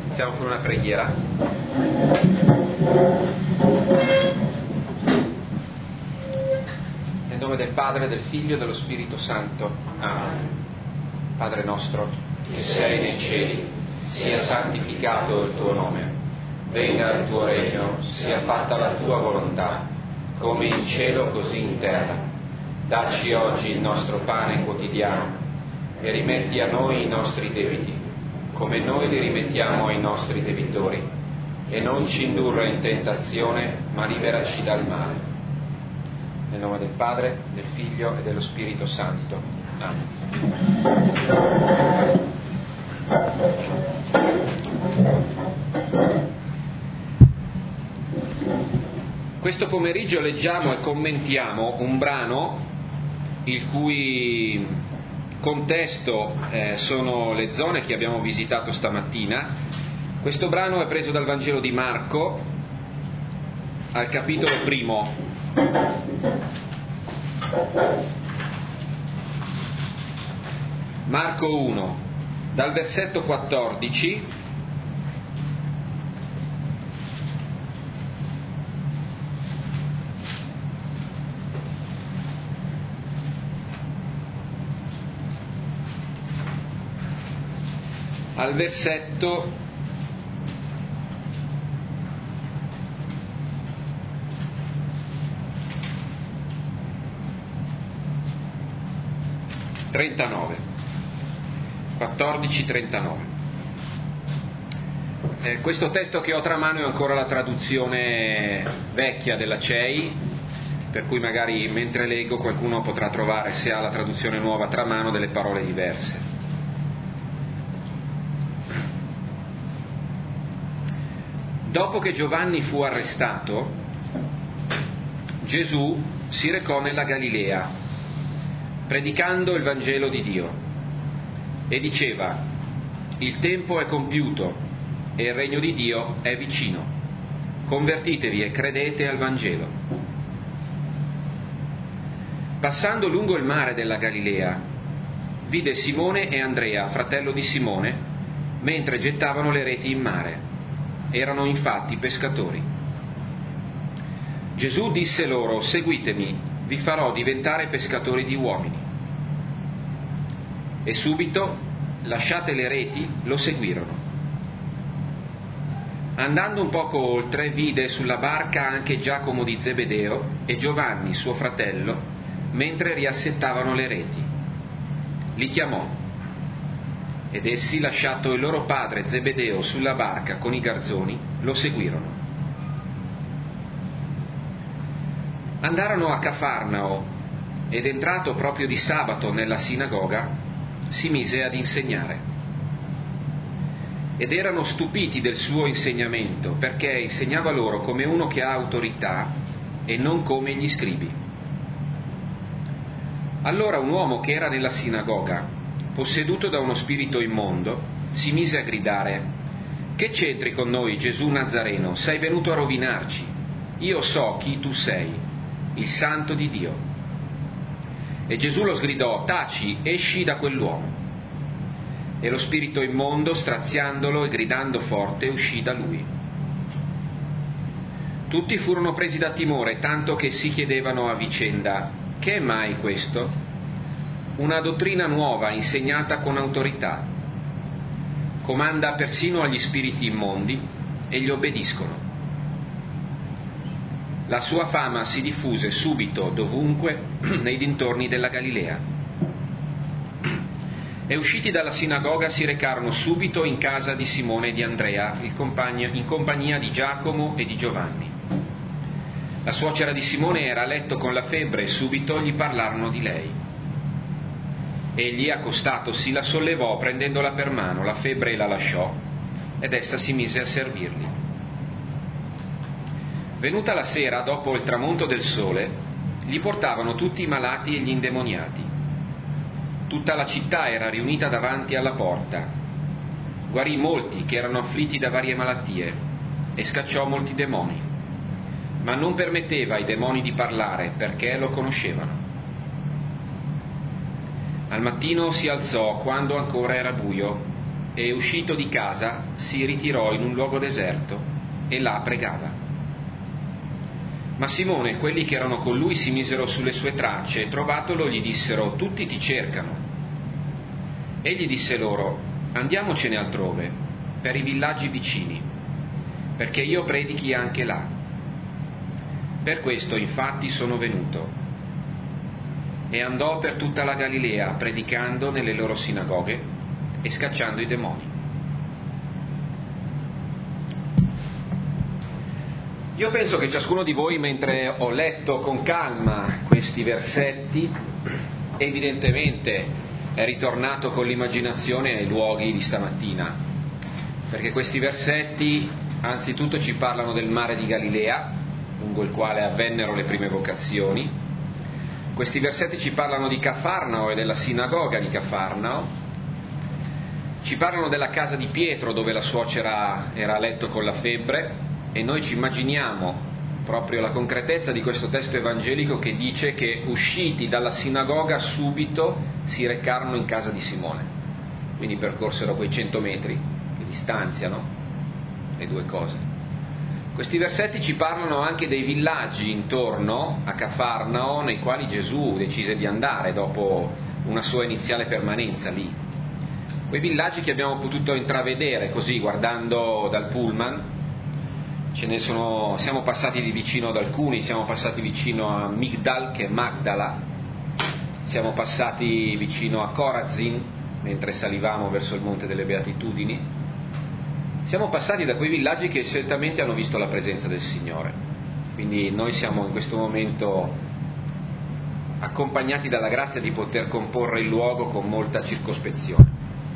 Iniziamo con una preghiera. Nel nome del Padre, del Figlio e dello Spirito Santo. Amen. Padre nostro, che sei nei cieli, sia santificato il tuo nome. Venga il tuo regno, sia fatta la tua volontà, come in cielo così in terra. Dacci oggi il nostro pane quotidiano e rimetti a noi i nostri debiti, come noi li rimettiamo ai nostri debitori, e non ci indurre in tentazione, ma liberaci dal male. Nel nome del Padre, del Figlio e dello Spirito Santo. Amen. Questo pomeriggio leggiamo e commentiamo un brano il cui contesto sono le zone che abbiamo visitato stamattina. Questo brano è preso dal Vangelo di Marco, al capitolo 1. Marco 1, dal versetto 14 al versetto 39. 14-39. Questo testo che ho tra mano è ancora la traduzione vecchia della CEI, per cui magari mentre leggo qualcuno potrà trovare, se ha la traduzione nuova tra mano, delle parole diverse. Dopo che Giovanni fu arrestato, Gesù si recò nella Galilea, predicando il Vangelo di Dio, e diceva: il tempo è compiuto e il regno di Dio è vicino. Convertitevi e credete al Vangelo. Passando lungo il mare della Galilea, vide Simone e Andrea, fratello di Simone, mentre gettavano le reti in mare. Erano infatti pescatori. Gesù disse loro: seguitemi, vi farò diventare pescatori di uomini. E subito, lasciate le reti, lo seguirono. Andando un poco oltre, vide sulla barca anche Giacomo di Zebedeo e Giovanni, suo fratello, mentre riassettavano le reti. Li chiamò, ed essi, lasciato il loro padre Zebedeo sulla barca con i garzoni, lo seguirono. Andarono a Cafarnao, ed entrato proprio di sabato nella sinagoga, si mise ad insegnare. Ed erano stupiti del suo insegnamento, perché insegnava loro come uno che ha autorità e non come gli scribi. Allora un uomo che era nella sinagoga, posseduto da uno spirito immondo, si mise a gridare: che c'entri con noi, Gesù Nazareno? Sei venuto a rovinarci. Io so chi tu sei, il Santo di Dio. E Gesù lo sgridò: taci, esci da quell'uomo. E lo spirito immondo, straziandolo e gridando forte, uscì da lui. Tutti furono presi da timore, tanto che si chiedevano a vicenda: che è mai questo? Una dottrina nuova, insegnata con autorità. Comanda persino agli spiriti immondi e gli obbediscono. La sua fama si diffuse subito dovunque nei dintorni della Galilea. E usciti dalla sinagoga si recarono subito in casa di Simone e di Andrea, in compagnia di Giacomo e di Giovanni. La suocera di Simone era a letto con la febbre e subito gli parlarono di lei. Egli, accostatosi, la sollevò, prendendola per mano, la febbre la lasciò, ed essa si mise a servirli. Venuta la sera, dopo il tramonto del sole, gli portavano tutti i malati e gli indemoniati. Tutta la città era riunita davanti alla porta. Guarì molti che erano afflitti da varie malattie e scacciò molti demoni, ma non permetteva ai demoni di parlare, perché lo conoscevano. Al mattino si alzò, quando ancora era buio, e uscito di casa si ritirò in un luogo deserto e là pregava. Ma Simone e quelli che erano con lui si misero sulle sue tracce e trovatolo gli dissero: tutti ti cercano. Egli disse loro: andiamocene altrove, per i villaggi vicini, perché io predichi anche là. Per questo infatti sono venuto. E andò per tutta la Galilea, predicando nelle loro sinagoghe e scacciando i demoni. Io penso che ciascuno di voi, mentre ho letto con calma questi versetti, evidentemente è ritornato con l'immaginazione ai luoghi di stamattina, perché questi versetti anzitutto ci parlano del mare di Galilea, lungo il quale avvennero le prime vocazioni. Questi versetti ci parlano di Cafarnao e della sinagoga di Cafarnao, ci parlano della casa di Pietro dove la suocera era a letto con la febbre, e noi ci immaginiamo proprio la concretezza di questo testo evangelico che dice che usciti dalla sinagoga subito si recarono in casa di Simone, quindi percorsero quei 100 metri che distanziano le due cose. Questi versetti ci parlano anche dei villaggi intorno a Cafarnao nei quali Gesù decise di andare dopo una sua iniziale permanenza lì. Quei villaggi che abbiamo potuto intravedere così guardando dal pullman. Siamo passati di vicino ad alcuni, siamo passati vicino a Migdal, che è Magdala, siamo passati vicino a Corazin mentre salivamo verso il Monte delle Beatitudini, siamo passati da quei villaggi che certamente hanno visto la presenza del Signore, quindi noi siamo in questo momento accompagnati dalla grazia di poter comporre il luogo con molta circospezione.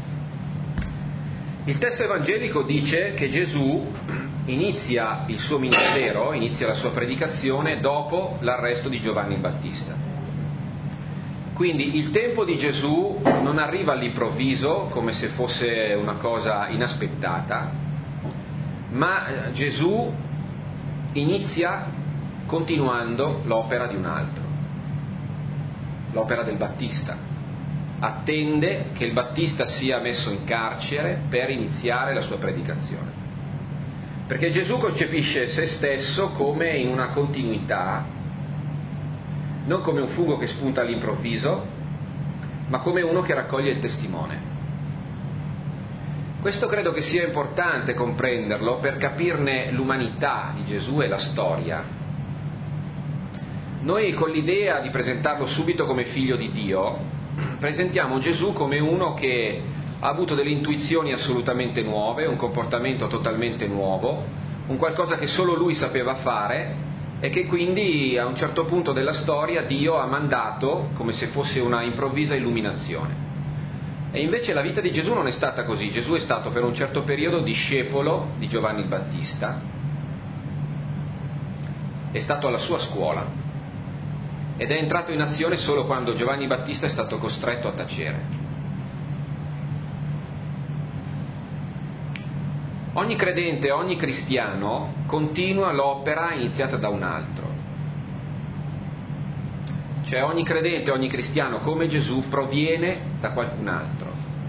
Il testo evangelico dice che Gesù inizia il suo ministero, inizia la sua predicazione dopo l'arresto di Giovanni il Battista. Quindi il tempo di Gesù non arriva all'improvviso come se fosse una cosa inaspettata, ma Gesù inizia continuando l'opera di un altro, l'opera del Battista. Attende che il Battista sia messo in carcere per iniziare la sua predicazione. Perché Gesù concepisce se stesso come in una continuità, non come un fungo che spunta all'improvviso, ma come uno che raccoglie il testimone. Questo credo che sia importante comprenderlo per capirne l'umanità di Gesù e la storia. Noi, con l'idea di presentarlo subito come figlio di Dio, presentiamo Gesù come uno che ha avuto delle intuizioni assolutamente nuove, un comportamento totalmente nuovo, un qualcosa che solo lui sapeva fare e che quindi a un certo punto della storia Dio ha mandato come se fosse una improvvisa illuminazione. E invece la vita di Gesù non è stata così. Gesù è stato per un certo periodo discepolo di Giovanni il Battista, è stato alla sua scuola ed è entrato in azione solo quando Giovanni Battista è stato costretto a tacere. Ogni credente, ogni cristiano continua l'opera iniziata da un altro. Cioè ogni credente, ogni cristiano come Gesù proviene da qualcun altro.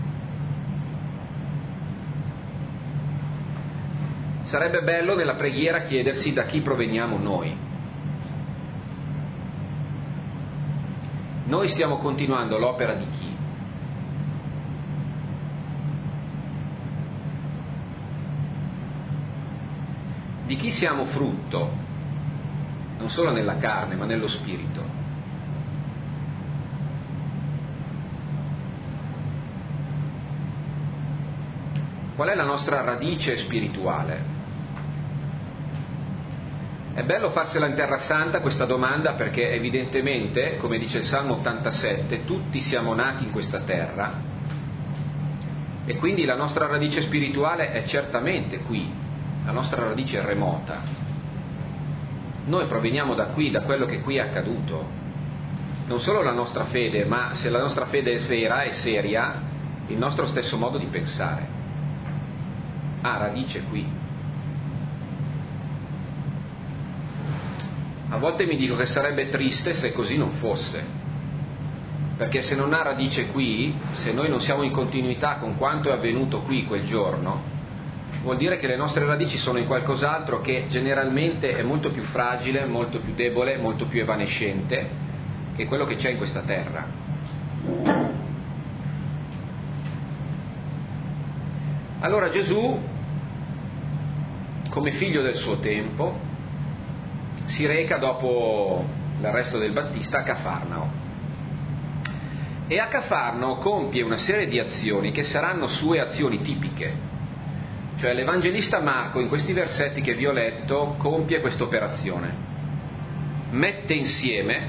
Sarebbe bello nella preghiera chiedersi da chi proveniamo noi. Noi stiamo continuando l'opera di chi? Di chi siamo frutto, non solo nella carne, ma nello spirito. Qual è la nostra radice spirituale? È bello farsela in Terra Santa questa domanda perché evidentemente, come dice il Salmo 87, tutti siamo nati in questa terra e quindi la nostra radice spirituale è certamente qui, la nostra radice è remota. Noi proveniamo da qui, da quello che qui è accaduto. Non solo la nostra fede, ma se la nostra fede è vera e seria, il nostro stesso modo di pensare ha radice qui. A volte mi dico che sarebbe triste se così non fosse. perché se non ha radice qui, se noi non siamo in continuità con quanto è avvenuto qui quel giorno, vuol dire che le nostre radici sono in qualcos'altro che generalmente è molto più fragile, molto più debole, molto più evanescente che quello che c'è in questa terra. Allora Gesù, come figlio del suo tempo, si reca dopo l'arresto del Battista a Cafarnao. E a Cafarnao compie una serie di azioni che saranno sue azioni tipiche. Cioè l'Evangelista Marco in questi versetti che vi ho letto compie questa operazione. Mette insieme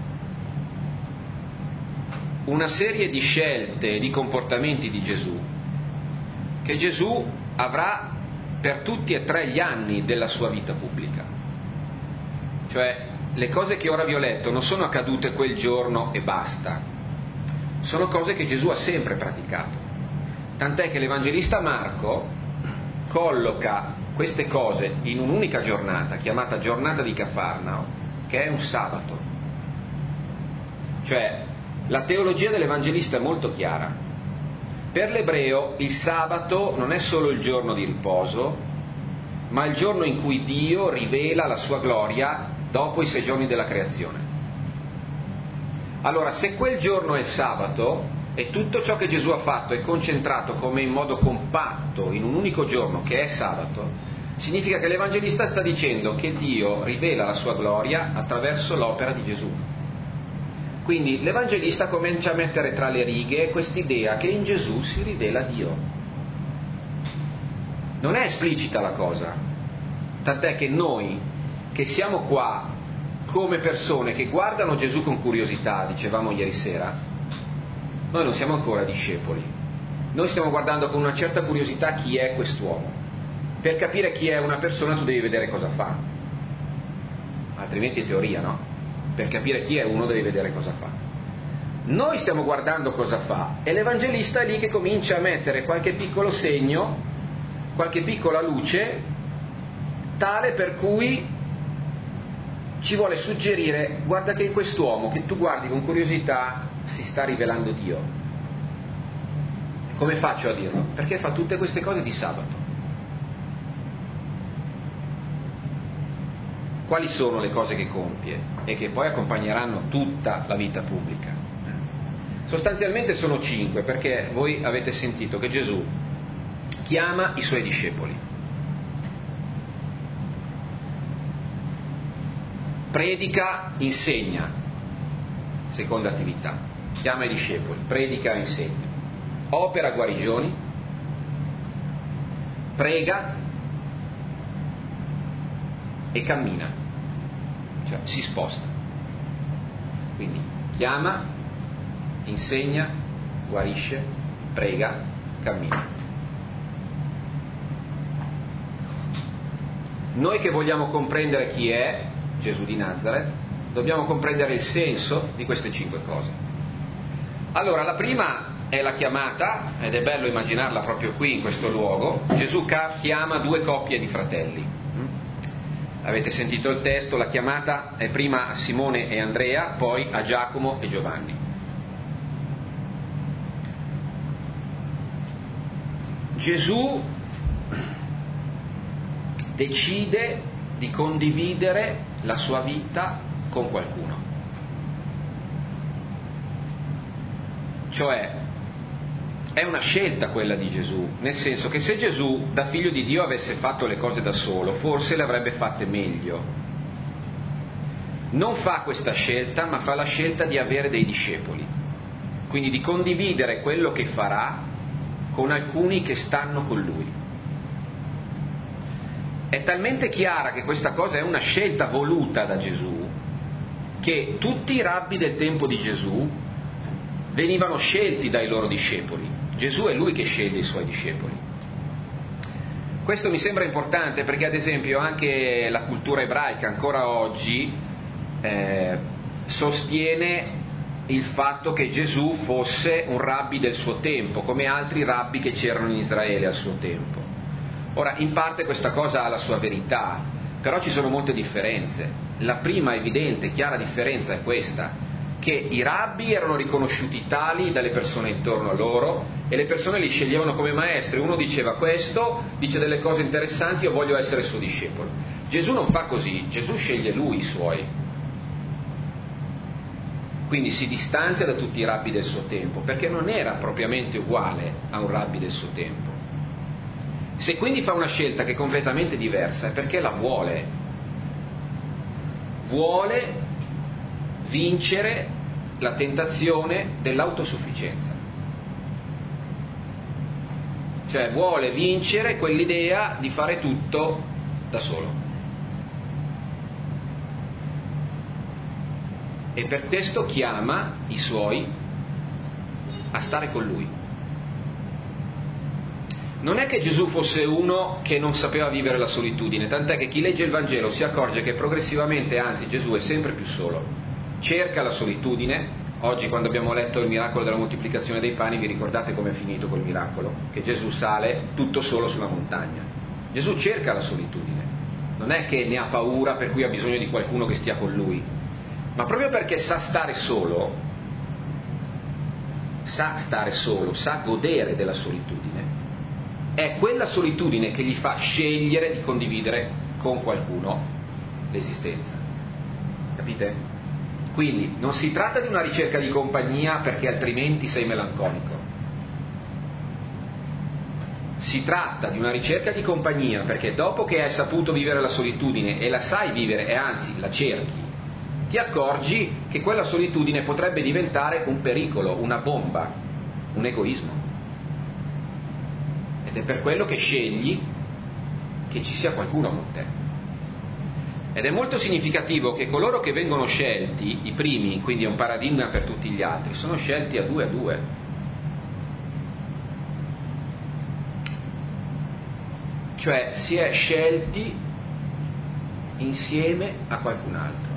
una serie di scelte e di comportamenti di Gesù che Gesù avrà per tutti e 3 gli anni della sua vita pubblica. Cioè le cose che ora vi ho letto non sono accadute quel giorno e basta, sono cose che Gesù ha sempre praticato. Tant'è che l'Evangelista Marco colloca queste cose in un'unica giornata, chiamata giornata di Cafarnao, che è un sabato. Cioè, la teologia dell'Evangelista è molto chiara. Per l'ebreo il sabato non è solo il giorno di riposo, ma il giorno in cui Dio rivela la sua gloria dopo i 6 giorni della creazione. Allora, se quel giorno è il sabato e tutto ciò che Gesù ha fatto è concentrato come in modo compatto in un unico giorno che è sabato, significa che l'Evangelista sta dicendo che Dio rivela la sua gloria attraverso l'opera di Gesù. Quindi l'Evangelista comincia a mettere tra le righe quest'idea che in Gesù si rivela Dio. Non è esplicita la cosa, tant'è che noi che siamo qua come persone che guardano Gesù con curiosità, dicevamo ieri sera, noi non siamo ancora discepoli. Noi stiamo guardando con una certa curiosità chi è quest'uomo. Per capire chi è una persona tu devi vedere cosa fa, altrimenti è teoria, no? Per capire chi è uno devi vedere cosa fa. Noi stiamo guardando cosa fa e l'Evangelista è lì che comincia a mettere qualche piccolo segno, qualche piccola luce, tale per cui ci vuole suggerire: guarda che in quest'uomo che tu guardi con curiosità si sta rivelando Dio. Come faccio a dirlo? Perché fa tutte queste cose di sabato. Quali sono le cose che compie e che poi accompagneranno tutta la vita pubblica? Sostanzialmente sono 5, perché voi avete sentito che Gesù chiama i suoi discepoli, predica, insegna, seconda attività, chiama i discepoli, predica, insegna, opera guarigioni, prega e cammina, cioè si sposta. Quindi chiama, insegna, guarisce, prega, cammina. Noi che vogliamo comprendere chi è Gesù di Nazareth, dobbiamo comprendere il senso di queste 5 cose. Allora, la prima è la chiamata, ed è bello immaginarla proprio qui in questo luogo. Gesù chiama 2 coppie di fratelli. Avete sentito il testo, la chiamata è prima a Simone e Andrea, poi a Giacomo e Giovanni. Gesù decide di condividere la sua vita con qualcuno. Cioè, è una scelta quella di Gesù, nel senso che se Gesù, da figlio di Dio, avesse fatto le cose da solo, forse le avrebbe fatte meglio. Non fa questa scelta, ma fa la scelta di avere dei discepoli, quindi di condividere quello che farà con alcuni che stanno con lui. È talmente chiara che questa cosa è una scelta voluta da Gesù, che tutti i rabbi del tempo di Gesù venivano scelti dai loro discepoli. Gesù è lui che sceglie i suoi discepoli. Questo mi sembra importante perché, ad esempio, anche la cultura ebraica ancora oggi sostiene il fatto che Gesù fosse un rabbi del suo tempo, come altri rabbi che c'erano in Israele al suo tempo. Ora, in parte questa cosa ha la sua verità, però ci sono molte differenze. La prima evidente, chiara differenza è questa, che i rabbi erano riconosciuti tali dalle persone intorno a loro e le persone li sceglievano come maestri. Uno diceva: questo dice delle cose interessanti, io voglio essere suo discepolo. Gesù non fa così, Gesù sceglie lui i suoi. Quindi si distanzia da tutti i rabbi del suo tempo, perché non era propriamente uguale a un rabbi del suo tempo. Se quindi fa una scelta che è completamente diversa, è perché la vuole. Vuole vincere la tentazione dell'autosufficienza. Cioè vuole vincere quell'idea di fare tutto da solo. E per questo chiama i suoi a stare con lui. Non è che Gesù fosse uno che non sapeva vivere la solitudine, tant'è che chi legge il Vangelo si accorge che progressivamente, anzi, Gesù è sempre più solo. Cerca la solitudine. Oggi, quando abbiamo letto il miracolo della moltiplicazione dei pani, vi ricordate com'è finito quel miracolo? Che Gesù sale tutto solo sulla montagna. Gesù cerca la solitudine, non è che ne ha paura per cui ha bisogno di qualcuno che stia con lui, ma proprio perché sa stare solo, sa godere della solitudine, è quella solitudine che gli fa scegliere di condividere con qualcuno l'esistenza. Capite? Quindi non si tratta di una ricerca di compagnia perché altrimenti sei melanconico. Si tratta di una ricerca di compagnia perché dopo che hai saputo vivere la solitudine e la sai vivere, e anzi la cerchi, ti accorgi che quella solitudine potrebbe diventare un pericolo, una bomba, un egoismo. Ed è per quello che scegli che ci sia qualcuno con te. Ed è molto significativo che coloro che vengono scelti, i primi, quindi è un paradigma per tutti gli altri, sono scelti a due. Cioè si è scelti insieme a qualcun altro.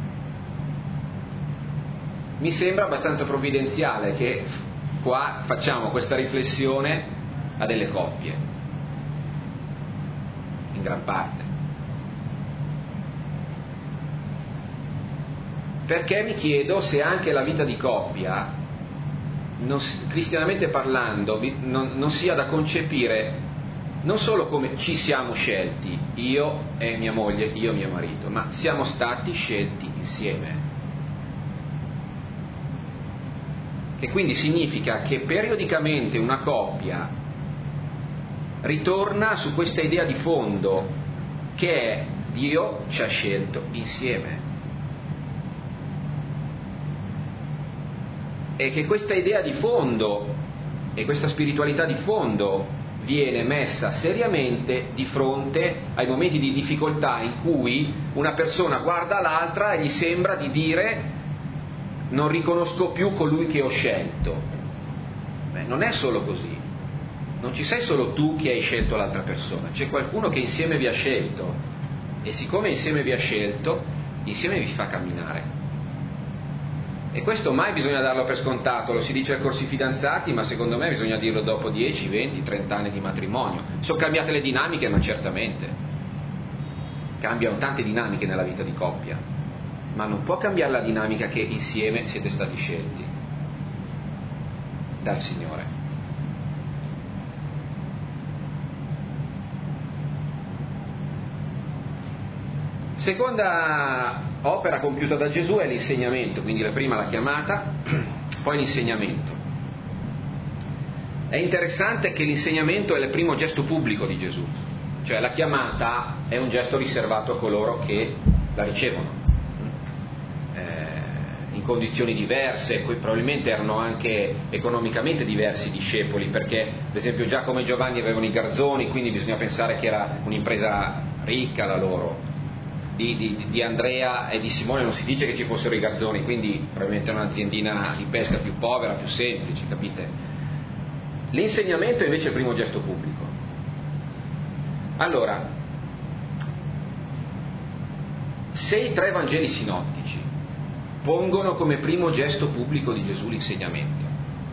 Mi sembra abbastanza provvidenziale che qua facciamo questa riflessione a delle coppie, in gran parte. Perché mi chiedo se anche la vita di coppia, cristianamente parlando, non sia da concepire non solo come ci siamo scelti, io e mia moglie, io e mio marito, ma siamo stati scelti insieme. Che quindi significa che periodicamente una coppia ritorna su questa idea di fondo che è: Dio ci ha scelto insieme. E che questa idea di fondo e questa spiritualità di fondo viene messa seriamente di fronte ai momenti di difficoltà in cui una persona guarda l'altra e gli sembra di dire: non riconosco più colui che ho scelto. Beh, non è solo così, non ci sei solo tu che hai scelto l'altra persona, c'è qualcuno che insieme vi ha scelto, e siccome insieme vi ha scelto, insieme vi fa camminare. E questo mai bisogna darlo per scontato, lo si dice ai corsi fidanzati, ma secondo me bisogna dirlo dopo 10, 20, 30 anni di matrimonio. Sono cambiate le dinamiche, ma certamente cambiano tante dinamiche nella vita di coppia, ma non può cambiare la dinamica che insieme siete stati scelti dal Signore. Seconda opera compiuta da Gesù è l'insegnamento, quindi la prima la chiamata, poi l'insegnamento. È interessante che l'insegnamento è il primo gesto pubblico di Gesù, cioè la chiamata è un gesto riservato a coloro che la ricevono, in condizioni diverse, poi probabilmente erano anche economicamente diversi i discepoli, perché ad esempio Giacomo e Giovanni avevano i garzoni, quindi bisogna pensare che era un'impresa ricca la loro. Di Andrea e di Simone non si dice che ci fossero i garzoni, quindi probabilmente è un'aziendina di pesca più povera, più semplice, capite? L'insegnamento è invece il primo gesto pubblico. Allora, se i tre Vangeli sinottici pongono come primo gesto pubblico di Gesù l'insegnamento,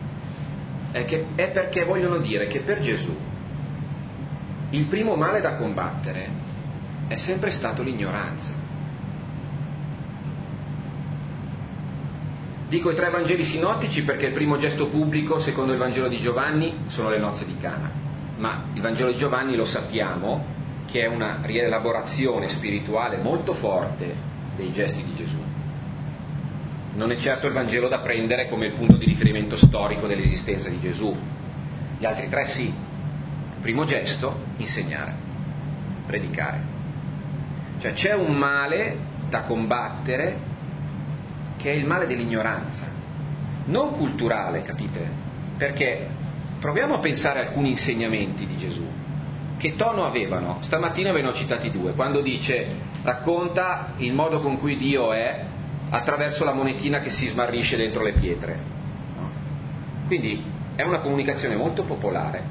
è perché vogliono dire che per Gesù il primo male da combattere è sempre stato l'ignoranza. Dico i 3 Vangeli sinottici perché il primo gesto pubblico, secondo il Vangelo di Giovanni, sono le nozze di Cana. Ma il Vangelo di Giovanni lo sappiamo che è una rielaborazione spirituale molto forte dei gesti di Gesù. Non è certo il Vangelo da prendere come il punto di riferimento storico dell'esistenza di Gesù. Gli altri 3 sì. Il primo gesto, insegnare, predicare. Cioè c'è un male da combattere che è il male dell'ignoranza, non culturale, capite? Perché proviamo a pensare a alcuni insegnamenti di Gesù. Che tono avevano? Stamattina ve ne ho citati 2, quando racconta il modo con cui Dio è attraverso la monetina che si smarrisce dentro le pietre. No? Quindi è una comunicazione molto popolare,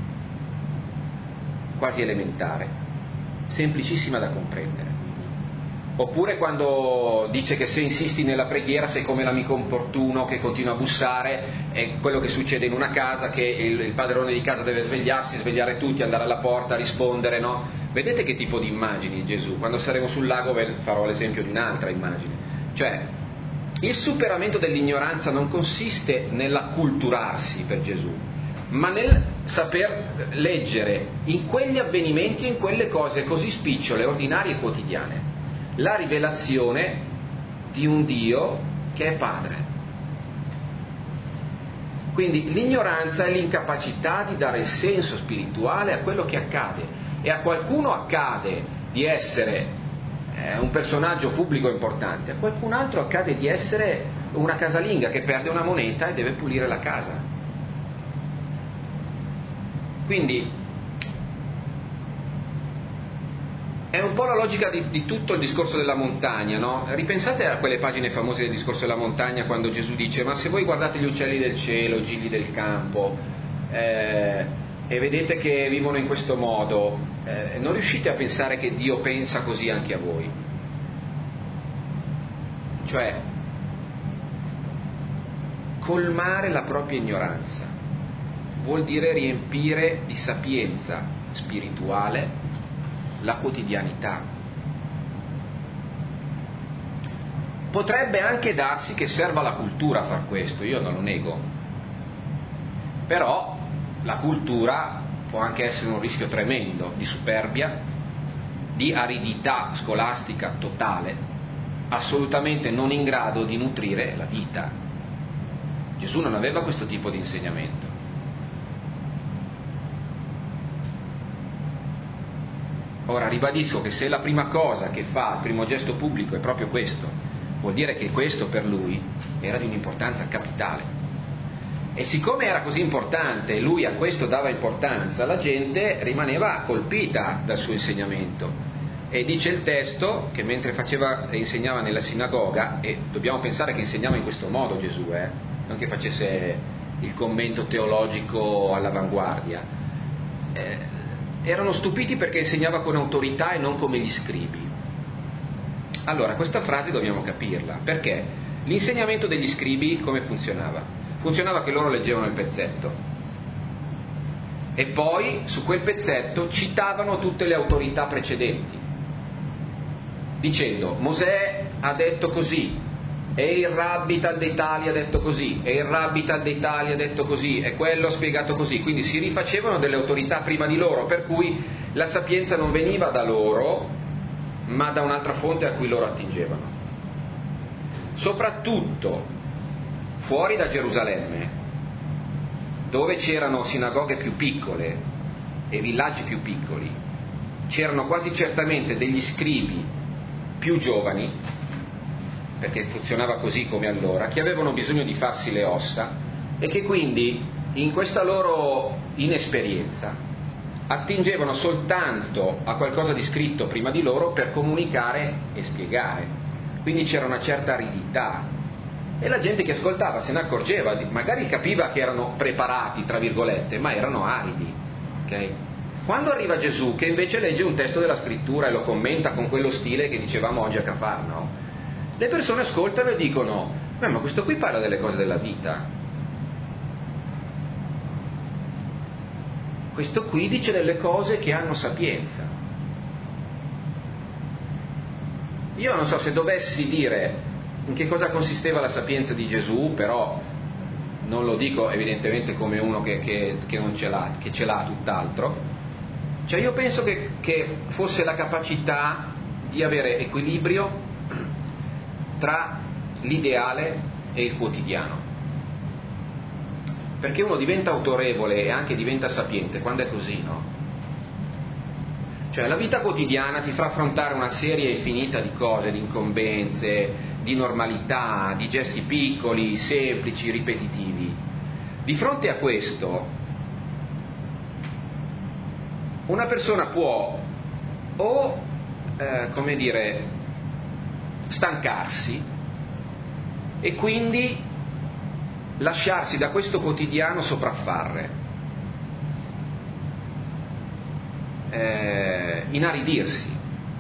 quasi elementare, semplicissima da comprendere. Oppure quando dice che se insisti nella preghiera sei come l'amico importuno che continua a bussare, è quello che succede in una casa, che il padrone di casa deve svegliarsi, svegliare tutti, andare alla porta, rispondere, no? Vedete che tipo di immagini Gesù? Quando saremo sul lago farò l'esempio di un'altra immagine. Cioè, il superamento dell'ignoranza non consiste nell'acculturarsi per Gesù, ma nel saper leggere in quegli avvenimenti e in quelle cose così spicciole, ordinarie e quotidiane la rivelazione di un Dio che è Padre. Quindi l'ignoranza è l'incapacità di dare il senso spirituale a quello che accade, e a qualcuno accade di essere un personaggio pubblico importante, a qualcun altro accade di essere una casalinga che perde una moneta e deve pulire la casa. Quindi è un po' la logica di tutto il discorso della montagna, no? Ripensate a quelle pagine famose del discorso della montagna, quando Gesù dice: ma se voi guardate gli uccelli del cielo, i gigli del campo, e vedete che vivono in questo modo, non riuscite a pensare che Dio pensa così anche a voi? Cioè, colmare la propria ignoranza vuol dire riempire di sapienza spirituale la quotidianità. Potrebbe anche darsi che serva la cultura a far questo, io non lo nego, però la cultura può anche essere un rischio tremendo di superbia, di aridità scolastica totale, assolutamente non in grado di nutrire la vita. Gesù non aveva questo tipo di insegnamento. Ora ribadisco che se la prima cosa che fa, il primo gesto pubblico è proprio questo, vuol dire che questo per lui era di un'importanza capitale. E siccome era così importante e lui a questo dava importanza, la gente rimaneva colpita dal suo insegnamento. E dice il testo che mentre insegnava nella sinagoga, e dobbiamo pensare che insegnava in questo modo Gesù, non che facesse il commento teologico all'avanguardia, erano stupiti perché insegnava con autorità e non come gli scribi. Allora, questa frase dobbiamo capirla, perché l'insegnamento degli scribi come funzionava? Funzionava che loro leggevano il pezzetto e poi su quel pezzetto citavano tutte le autorità precedenti, dicendo: Mosè ha detto così, e il rabbi tal dei tali ha detto così, e il rabbi tal dei tali ha detto così, e quello ha spiegato così. Quindi si rifacevano delle autorità prima di loro, per cui la sapienza non veniva da loro, ma da un'altra fonte a cui loro attingevano. Soprattutto fuori da Gerusalemme, dove c'erano sinagoghe più piccole e villaggi più piccoli, c'erano quasi certamente degli scribi più giovani, perché funzionava così come allora, che avevano bisogno di farsi le ossa e che quindi in questa loro inesperienza attingevano soltanto a qualcosa di scritto prima di loro per comunicare e spiegare. Quindi c'era una certa aridità e la gente che ascoltava se ne accorgeva, magari capiva che erano preparati, tra virgolette, ma erano aridi, ok? Quando arriva Gesù, che invece legge un testo della scrittura e lo commenta con quello stile che dicevamo oggi a Cafarnao, le persone ascoltano e dicono: ma questo qui parla delle cose della vita, questo qui dice delle cose che hanno sapienza. Io non so, se dovessi dire In che cosa consisteva la sapienza di Gesù? Però non lo dico evidentemente come uno che non ce l'ha, che ce l'ha tutt'altro. Cioè io penso che fosse la capacità di avere equilibrio tra l'ideale e il quotidiano. Perché uno diventa autorevole e anche diventa sapiente quando è così, no? Cioè la vita quotidiana ti fa affrontare una serie infinita di cose, di incombenze, di normalità, di gesti piccoli, semplici, ripetitivi. Di fronte a questo, una persona può stancarsi e quindi lasciarsi da questo quotidiano sopraffare, inaridirsi,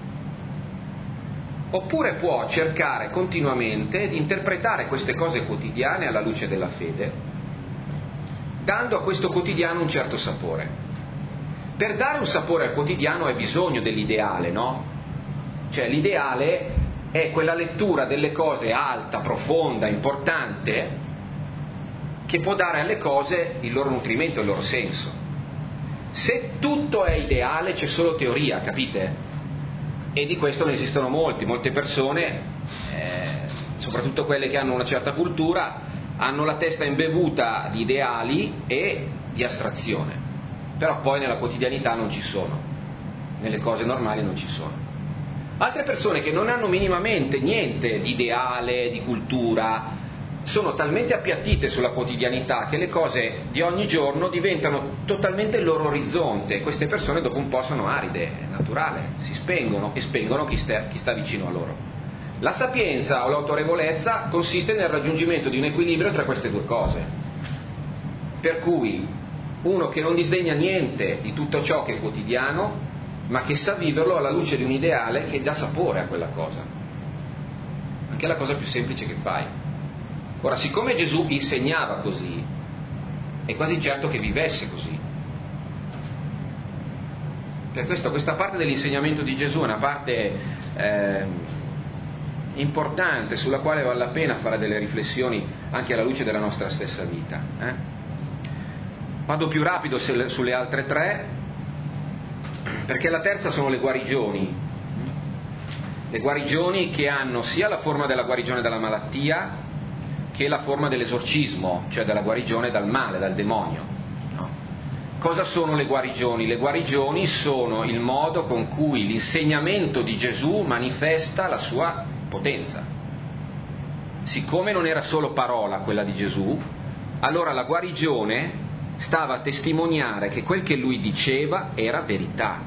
oppure può cercare continuamente di interpretare queste cose quotidiane alla luce della fede, dando a questo quotidiano un certo sapore. Per dare un sapore al quotidiano hai bisogno dell'ideale, no? Cioè l'ideale è quella lettura delle cose alta, profonda, importante, che può dare alle cose il loro nutrimento, il loro senso. Se tutto è ideale c'è solo teoria, capite? E di questo ne esistono molte persone, soprattutto quelle che hanno una certa cultura, hanno la testa imbevuta di ideali e di astrazione, però poi nella quotidianità non ci sono, nelle cose normali non ci sono. Altre persone che non hanno minimamente niente di ideale, di cultura, sono talmente appiattite sulla quotidianità che le cose di ogni giorno diventano totalmente il loro orizzonte, e queste persone dopo un po' sono aride, è naturale, si spengono e spengono chi sta vicino a loro. La sapienza o l'autorevolezza consiste nel raggiungimento di un equilibrio tra queste due cose, per cui uno che non disdegna niente di tutto ciò che è quotidiano, ma che sa viverlo alla luce di un ideale che dà sapore a quella cosa, anche la cosa più semplice che fai. Ora, siccome Gesù insegnava così, è quasi certo che vivesse così. Per questo questa parte dell'insegnamento di Gesù è una parte importante sulla quale vale la pena fare delle riflessioni anche alla luce della nostra stessa vita. Vado più rapido sulle altre tre, perché la terza sono le guarigioni. Le guarigioni che hanno sia la forma della guarigione dalla malattia che la forma dell'esorcismo, cioè della guarigione dal male, dal demonio. No? Cosa sono le guarigioni? Le guarigioni sono il modo con cui l'insegnamento di Gesù manifesta la sua potenza. Siccome non era solo parola quella di Gesù, allora la guarigione stava a testimoniare che quel che lui diceva era verità.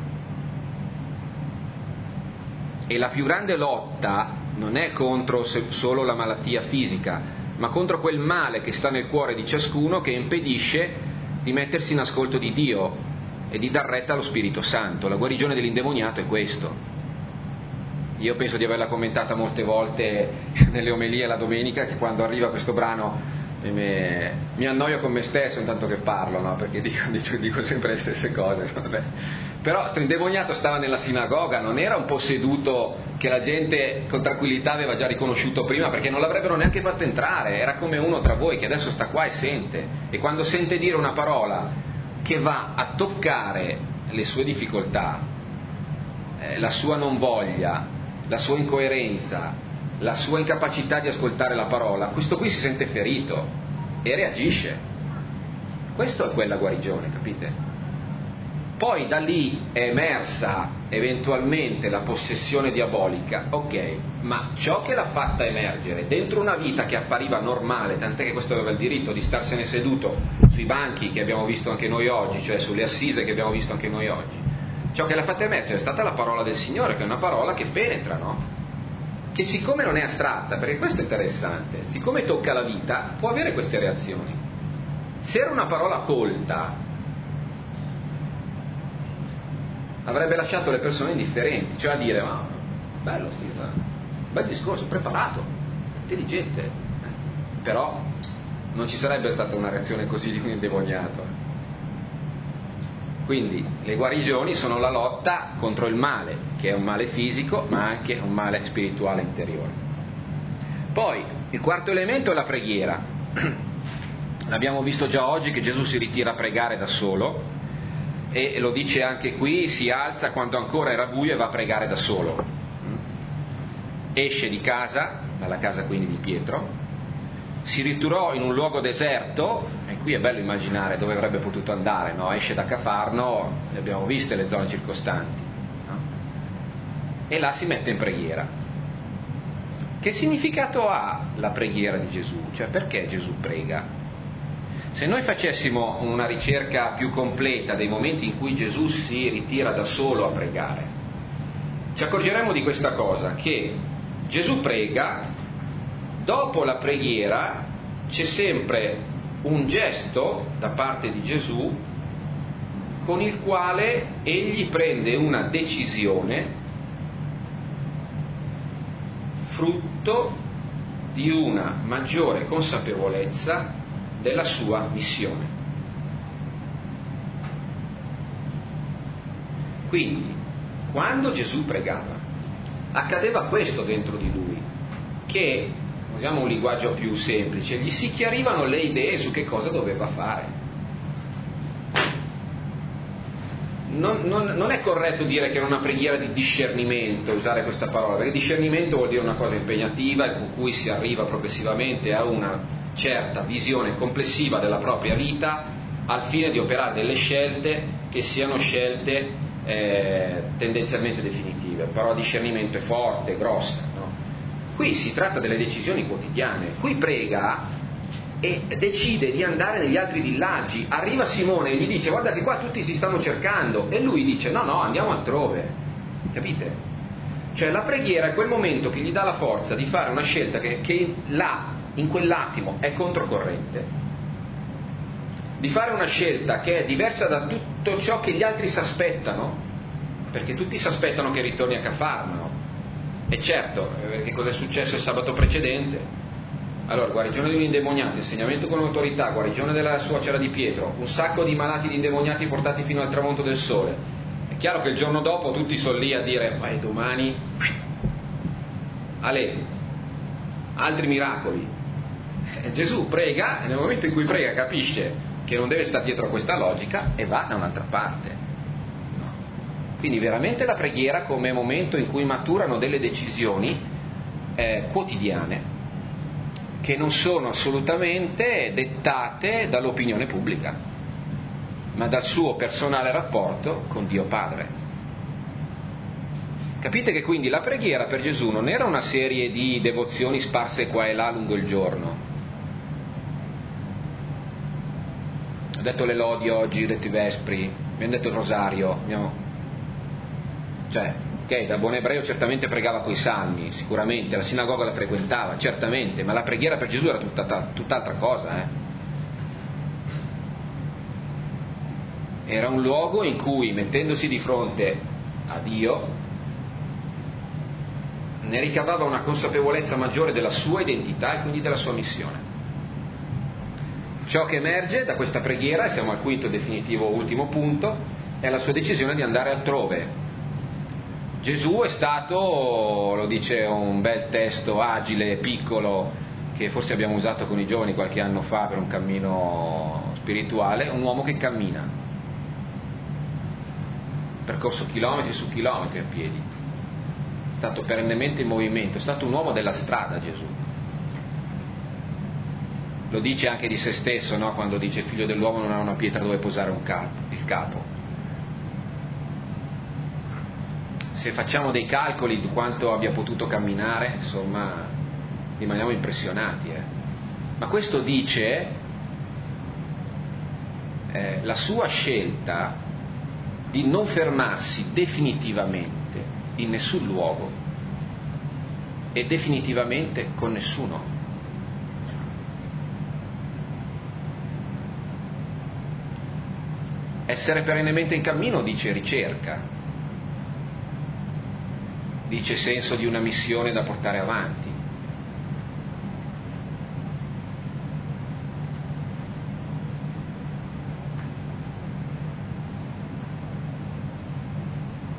E la più grande lotta non è contro solo la malattia fisica, ma contro quel male che sta nel cuore di ciascuno, che impedisce di mettersi in ascolto di Dio e di dar retta allo Spirito Santo. La guarigione dell'indemoniato è questo. Io penso di averla commentata molte volte nelle omelie la domenica, che quando arriva questo brano mi annoio con me stesso intanto che parlo, no? Perché dico sempre le stesse cose. Vabbè. Però sto indemoniato stava nella sinagoga, non era un posseduto che la gente con tranquillità aveva già riconosciuto prima, perché non l'avrebbero neanche fatto entrare, era come uno tra voi che adesso sta qua e sente, e quando sente dire una parola che va a toccare le sue difficoltà, la sua non voglia, la sua incoerenza, la sua incapacità di ascoltare la parola, questo qui si sente ferito e reagisce. Questo è quella guarigione, capite? Poi da lì è emersa eventualmente la possessione diabolica, ok, ma ciò che l'ha fatta emergere dentro una vita che appariva normale, tant'è che questo aveva il diritto di starsene seduto sui banchi che abbiamo visto anche noi oggi, cioè sulle assise che abbiamo visto anche noi oggi, ciò che l'ha fatta emergere è stata la parola del Signore, che è una parola che penetra, no? Che siccome non è astratta, perché questo è interessante, siccome tocca la vita, può avere queste reazioni. Se era una parola colta, avrebbe lasciato le persone indifferenti, cioè a dire, ma bello, sì, bel discorso, preparato, intelligente, però non ci sarebbe stata una reazione così di un indemoniato. Quindi le guarigioni sono la lotta contro il male, che è un male fisico ma anche un male spirituale interiore. Poi, il quarto elemento è la preghiera. L'abbiamo visto già oggi che Gesù si ritira a pregare da solo, e lo dice anche qui, si alza quando ancora era buio e va a pregare da solo. Esce di casa, dalla casa quindi di Pietro, si ritirò in un luogo deserto, e qui è bello immaginare dove avrebbe potuto andare, no? Esce da Cafarno, le abbiamo viste le zone circostanti, no? E là si mette in preghiera. Che significato ha la preghiera di Gesù? Cioè, perché Gesù prega? Se noi facessimo una ricerca più completa dei momenti in cui Gesù si ritira da solo a pregare, ci accorgeremo di questa cosa, che Gesù prega, dopo la preghiera c'è sempre un gesto da parte di Gesù con il quale egli prende una decisione frutto di una maggiore consapevolezza della sua missione. Quindi, quando Gesù pregava, accadeva questo dentro di lui, che, usiamo un linguaggio più semplice, gli si chiarivano le idee su che cosa doveva fare. Non è corretto dire che era una preghiera di discernimento, usare questa parola, perché discernimento vuol dire una cosa impegnativa e con cui si arriva progressivamente a una certa visione complessiva della propria vita al fine di operare delle scelte che siano scelte tendenzialmente definitive. Però discernimento è forte, grossa, no? Qui si tratta delle decisioni quotidiane. Qui prega e decide di andare negli altri villaggi. Arriva Simone e gli dice: guarda che qua tutti si stanno cercando, e lui dice: no, andiamo altrove. Capite? Cioè la preghiera è quel momento che gli dà la forza di fare una scelta che là, in quell'attimo, è controcorrente, di fare una scelta che è diversa da tutto ciò che gli altri si aspettano, perché tutti si aspettano che ritorni a Cafarno. E certo, che cosa è successo il sabato precedente? Allora, guarigione degli indemoniati, insegnamento con autorità, guarigione della suocera di Pietro, un sacco di malati di indemoniati portati fino al tramonto del sole. È chiaro che il giorno dopo tutti sono lì a dire: domani altri miracoli. Gesù prega, e nel momento in cui prega capisce che non deve stare dietro a questa logica e va da un'altra parte. No. Quindi veramente la preghiera come momento in cui maturano delle decisioni quotidiane, che non sono assolutamente dettate dall'opinione pubblica, ma dal suo personale rapporto con Dio Padre. Capite che quindi la preghiera per Gesù non era una serie di devozioni sparse qua e là lungo il giorno. Ho detto le lodi oggi, ho detto i vespri, abbiamo detto il rosario, ok, da buon ebreo certamente pregava coi salmi, sicuramente, la sinagoga la frequentava, certamente, ma la preghiera per Gesù era tutt'altra cosa. Era un luogo in cui, mettendosi di fronte a Dio, ne ricavava una consapevolezza maggiore della sua identità e quindi della sua missione. Ciò che emerge da questa preghiera, e siamo al quinto e definitivo ultimo punto, è la sua decisione di andare altrove. Gesù è stato, lo dice un bel testo agile, piccolo, che forse abbiamo usato con i giovani qualche anno fa per un cammino spirituale, un uomo che cammina, percorso chilometri su chilometri a piedi, è stato perennemente in movimento, è stato un uomo della strada Gesù. Lo dice anche di se stesso, no? Quando dice: il figlio dell'uomo non ha una pietra dove posare il capo. Se facciamo dei calcoli di quanto abbia potuto camminare, insomma, rimaniamo impressionati. Ma questo dice la sua scelta di non fermarsi definitivamente in nessun luogo e definitivamente con nessuno. Essere perennemente in cammino dice ricerca, dice senso di una missione da portare avanti.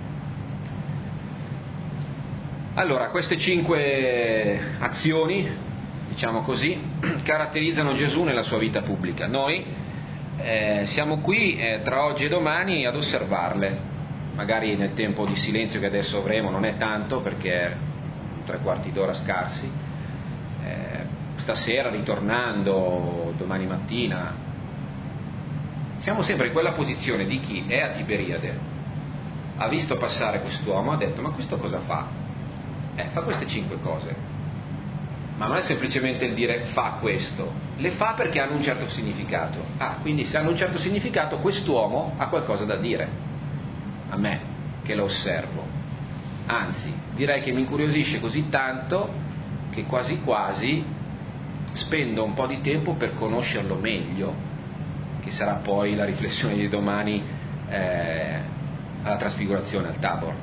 Allora, queste 5 azioni diciamo così, caratterizzano Gesù nella sua vita pubblica. Noi siamo qui tra oggi e domani ad osservarle, magari nel tempo di silenzio che adesso avremo, non è tanto perché 3/4 d'ora scarsi, stasera ritornando, domani mattina, siamo sempre in quella posizione di chi è a Tiberiade, ha visto passare quest'uomo, ha detto: ma questo cosa fa? Fa queste 5 cose, ma non è semplicemente il dire fa questo, le fa perché hanno un certo significato. Quindi se hanno un certo significato, quest'uomo ha qualcosa da dire a me che lo osservo, anzi direi che mi incuriosisce così tanto che quasi quasi spendo un po' di tempo per conoscerlo meglio, che sarà poi la riflessione di domani alla trasfigurazione, al Tabor,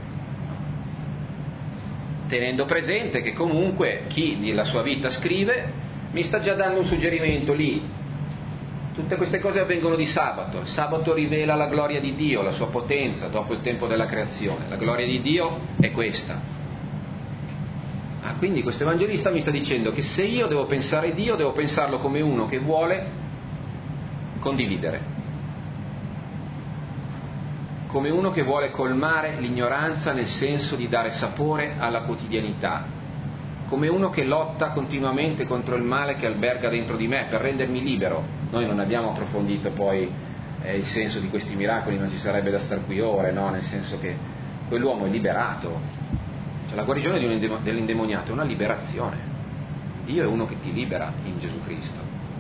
tenendo presente che comunque chi della sua vita scrive mi sta già dando un suggerimento lì. Tutte queste cose avvengono di sabato. Il sabato rivela la gloria di Dio, la sua potenza dopo il tempo della creazione. La gloria di Dio è questa. Quindi questo evangelista mi sta dicendo che se io devo pensare Dio, devo pensarlo come uno che vuole condividere, come uno che vuole colmare l'ignoranza nel senso di dare sapore alla quotidianità, come uno che lotta continuamente contro il male che alberga dentro di me per rendermi libero. Noi non abbiamo approfondito poi il senso di questi miracoli, non ci sarebbe da star qui ore, no? Nel senso che quell'uomo è liberato. Cioè, la guarigione dell'indemoniato è una liberazione. Dio è uno che ti libera in Gesù Cristo.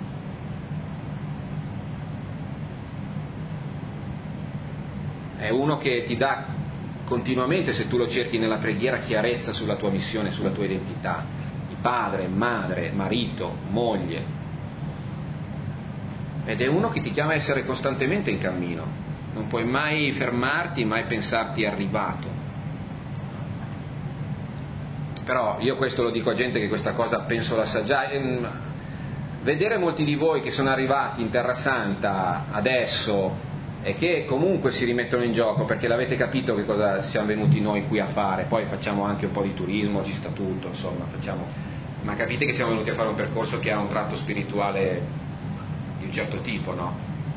È uno che ti dà continuamente, se tu lo cerchi nella preghiera, chiarezza sulla tua missione, sulla tua identità, di padre, madre, marito, moglie. Ed è uno che ti chiama a essere costantemente in cammino. Non puoi mai fermarti, mai pensarti arrivato. Però io questo lo dico a gente che questa cosa penso la sa già. Vedere molti di voi che sono arrivati in Terra Santa adesso e che comunque si rimettono in gioco perché l'avete capito che cosa siamo venuti noi qui a fare, poi facciamo anche un po' di turismo, ci sta tutto, insomma, ma capite che siamo venuti a fare un percorso che ha un tratto spirituale di un certo tipo, no?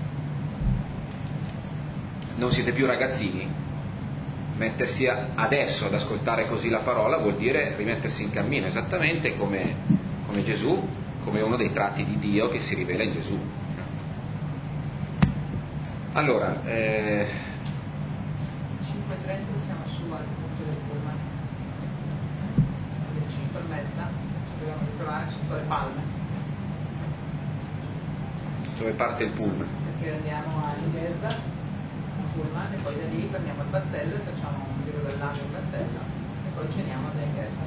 Non siete più ragazzini. Mettersi adesso ad ascoltare così la parola vuol dire rimettersi in cammino, esattamente come Gesù, come uno dei tratti di Dio che si rivela in Gesù. Allora, 5:30 siamo su al punto del pullman, alle 5:30 ci dobbiamo ritrovare sotto le palme. Dove parte il pullman? Perché andiamo a Inghilterra pullman e poi da lì prendiamo il battello e facciamo un giro del lago in battello e poi ceniamo ad Inghilterra,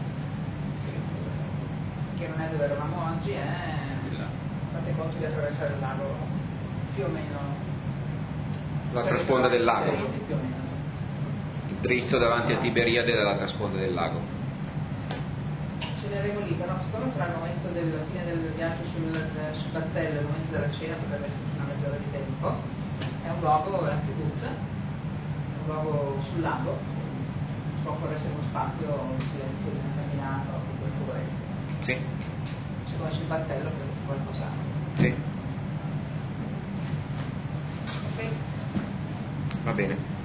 che non è dove eravamo oggi, fate conto di attraversare il lago più o meno l'altra sponda del lago, più o meno, dritto davanti a Tiberiade dall'altra sponda del lago. Ceneremo lì, però siccome fra il momento della fine del viaggio sul battello e il momento della cena potrebbe esserci una mezz'ora di tempo, è un luogo a Kibbutz, un luogo sul lago, ci può ancora essere uno spazio di silenzio, di una camminata o di quel che volete. Sì. Se conosci il battello per qualcosa. Sì. Ok. Va bene.